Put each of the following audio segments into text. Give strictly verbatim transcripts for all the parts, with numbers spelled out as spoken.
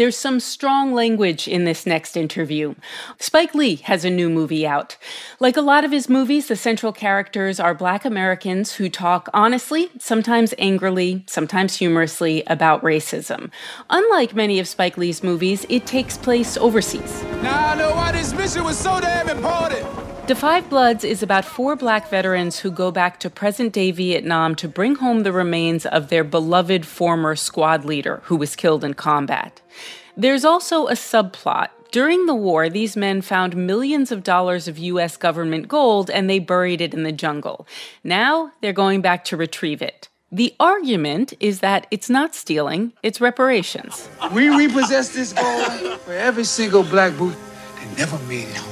There's some strong language in this next interview. Spike Lee has a new movie out. Like a lot of his movies, the central characters are Black Americans who talk honestly, sometimes angrily, sometimes humorously about racism. Unlike many of Spike Lee's movies, it takes place overseas. Now I know why this mission was so damn important. Da Five Bloods is about four Black veterans who go back to present-day Vietnam to bring home the remains of their beloved former squad leader who was killed in combat. There's also a subplot. During the war, these men found millions of dollars of U S government gold and they buried it in the jungle. Now they're going back to retrieve it. The argument is that it's not stealing, it's reparations. We repossess this gold for every single black boot that never made it home.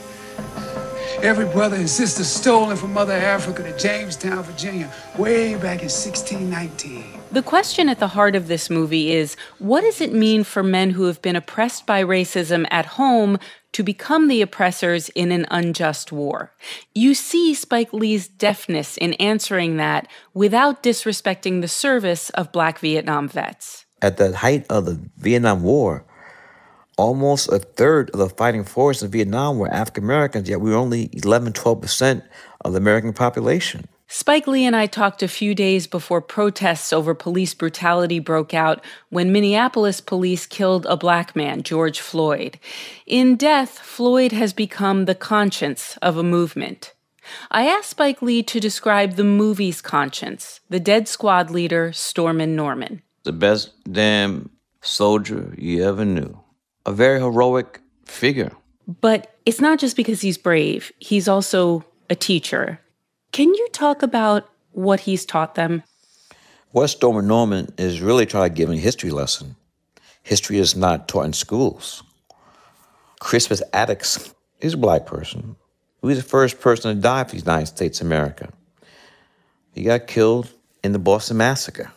Every brother and sister stolen from Mother Africa to Jamestown, Virginia, way back in sixteen nineteen. The question at the heart of this movie is, what does it mean for men who have been oppressed by racism at home to become the oppressors in an unjust war? You see Spike Lee's deftness in answering that without disrespecting the service of Black Vietnam vets. At the height of the Vietnam War, almost a third of the fighting force in Vietnam were African Americans, yet we were only eleven, twelve percent of the American population. Spike Lee and I talked a few days before protests over police brutality broke out when Minneapolis police killed a Black man, George Floyd. In death, Floyd has become the conscience of a movement. I asked Spike Lee to describe the movie's conscience, the dead squad leader, Stormin' Norman. The best damn soldier you ever knew. A very heroic figure. But it's not just because he's brave. He's also a teacher. Can you talk about what he's taught them? What Stormin' Norman is really trying to give a history lesson. History is not taught in schools. Crispus Attucks is a Black person. He was the first person to die for the United States of America. He got killed in the Boston Massacre.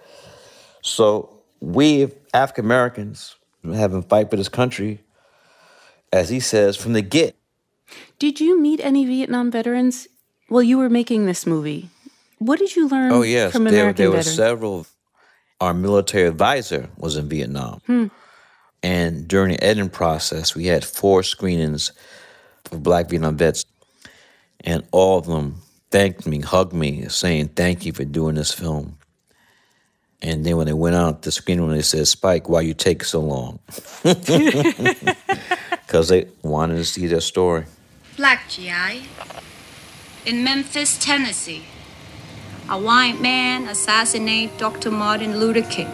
So we, African Americans, have him fight for this country, as he says, from the get. Did you meet any Vietnam veterans while you were making this movie? What did you learn oh, yes. from there, American there veterans? There were several. Our military advisor was in Vietnam. Hmm. And during the editing process, we had four screenings of Black Vietnam vets. And all of them thanked me, hugged me, saying, thank you for doing this film. And then when they went out the screening, they said, Spike, why you take so long? Because they wanted to see their story. Black G I. In Memphis, Tennessee, a white man assassinated Doctor Martin Luther King,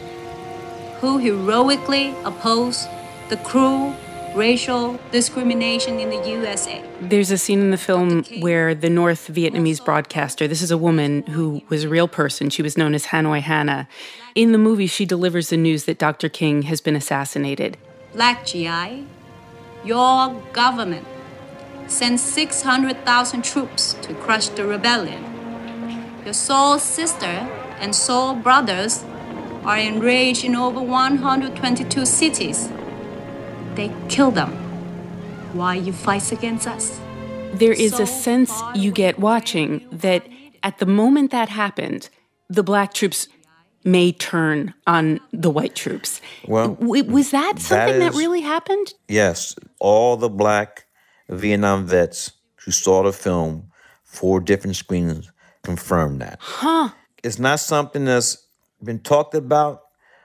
who heroically opposed the cruel racial discrimination in the U S A. There's a scene in the film where the North Vietnamese broadcaster, this is a woman who was a real person, she was known as Hanoi Hannah. In the movie, she delivers the news that Doctor King has been assassinated. Black G I, your government sent six hundred thousand troops to crush the rebellion. Your soul sister and soul brothers are enraged in over one hundred twenty-two cities. They kill them. Why you fight against us? There is a sense you get watching that at the moment that happened, the Black troops may turn on the white troops. Well, w- was that something that, that is, really happened? Yes. All the Black Vietnam vets who saw the film, four different screenings, confirmed that. Huh. It's not something that's been talked about,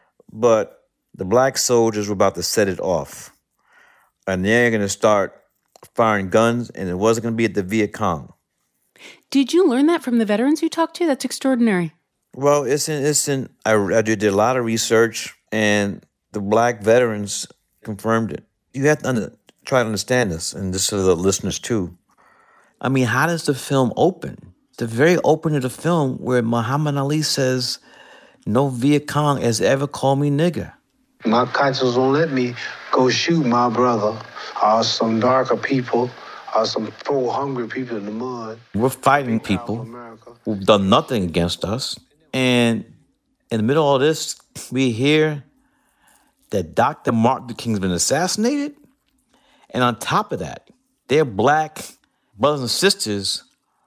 but the Black soldiers were about to set it off. And they're going to start firing guns, and it wasn't going to be at the Viet Cong. Did you learn that from the veterans you talked to? That's extraordinary. Well, it's in, it's in, I, I did a lot of research, and the Black veterans confirmed it. You have to under, try to understand this, and this is the listeners too. I mean, how does the film open? The very opening of the film where Muhammad Ali says, no Viet Cong has ever called me nigger. My conscience won't let me go shoot my brother or some darker people or some poor, hungry people in the mud. We're fighting people who've done nothing against us. And in the middle of this, we hear that Doctor Martin Luther King's been assassinated. And on top of that, their Black brothers and sisters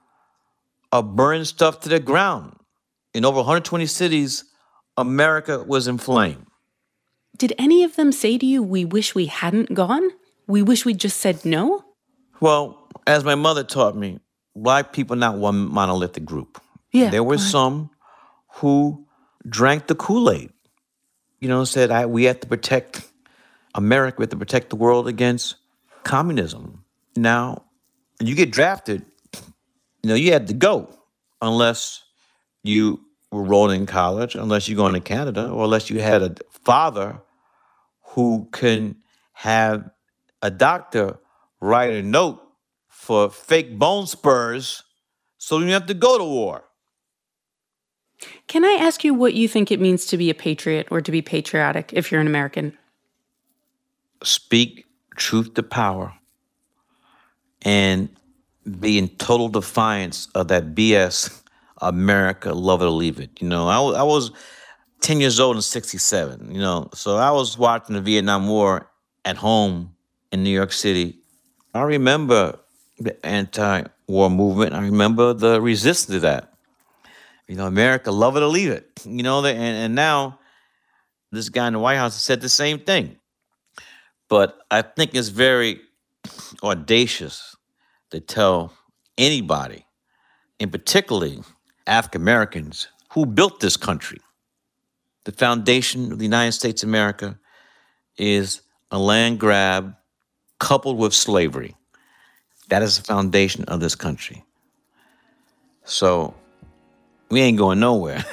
are burning stuff to the ground. In over one hundred twenty cities, America was in flame. did any of them say to you, we wish we hadn't gone? We wish we'd just said no? Well, as my mother taught me, black people are not one monolithic group. Yeah, there were some who drank the Kool-Aid. You know, said, I, we have to protect America, we have to protect the world against communism. Now, when you get drafted, you know, you had to go unless you were rolling in college, unless you're going to Canada, or unless you had a father who can have a doctor write a note for fake bone spurs so you don't have to go to war. Can I ask you what you think it means to be a patriot or to be patriotic if you're an American? Speak truth to power and be in total defiance of that B S, America, love it or leave it. You know, I, I was ten years old in sixty-seven, you know, so I was watching the Vietnam War at home in New York City. I remember the anti-war movement. I remember the resistance to that. You know, America, love it or leave it. You know, and, and now this guy in the White House has said the same thing. But I think it's very audacious to tell anybody, and particularly African Americans, who built this country. The foundation of the United States of America is a land grab coupled with slavery. That is the foundation of this country. So we ain't going nowhere.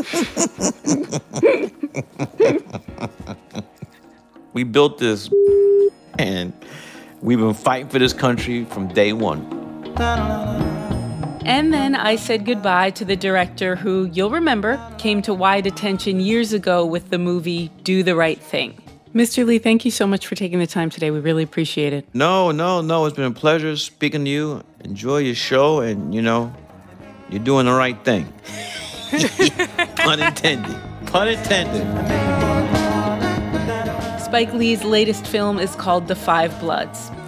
We built this, and we've been fighting for this country from day one. And then I said goodbye to the director who, you'll remember, came to wide attention years ago with the movie Do the Right Thing. Mister Lee, thank you so much for taking the time today. We really appreciate it. No, no, no. It's been a pleasure speaking to you. Enjoy your show, and, you know, you're doing the right thing. Pun intended. Pun intended. Spike Lee's latest film is called The Five Bloods.